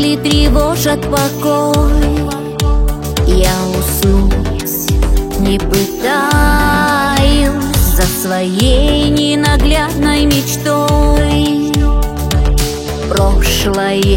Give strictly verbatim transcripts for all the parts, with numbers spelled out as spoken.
мысли тревожат покой. Я уснуть не пытаюсь за своей ненаглядной мечтой. Прошлое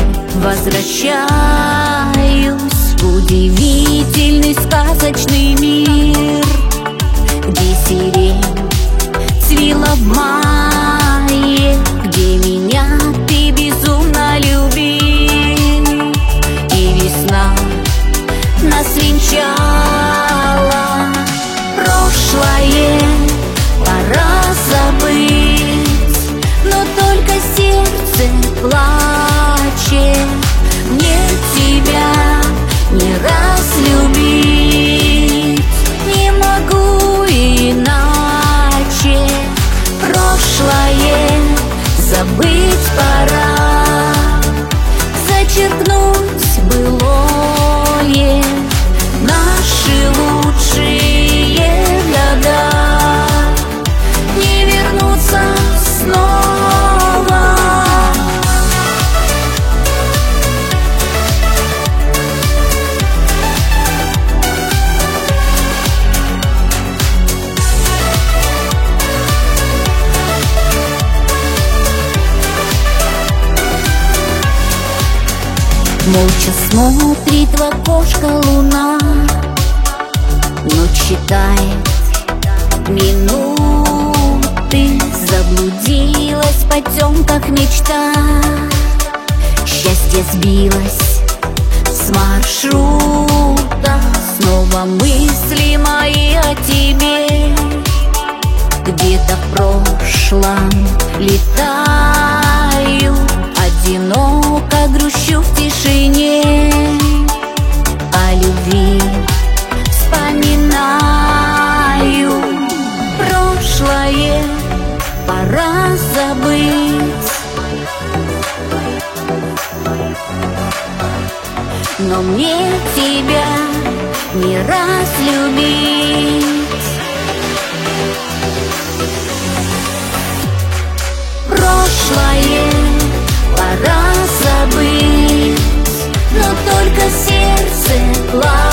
возвращаюсь в удивительный сказочный мир, где сирень цвела в мае, где меня ты безумно любил, и весна нас венчала. Прошлое пора забыть, но только сердце плачет. Мне тебя не раз любить, не могу иначе. Прошлое забыть пора, зачеркнуть былое, наши лучшие года не вернутся снова. Молча смотрит в окошко луна, но читает минуты. Заблудилась в потемках мечта, счастье сбилось с маршрута. Снова мысли мои о тебе, где-то в прошлом летаю. Одиноко грущу в тишине, о любви вспоминаю. Прошлое пора забыть, но мне тебя не раз любить. Прошлое пора забыть, но только сердце плачет.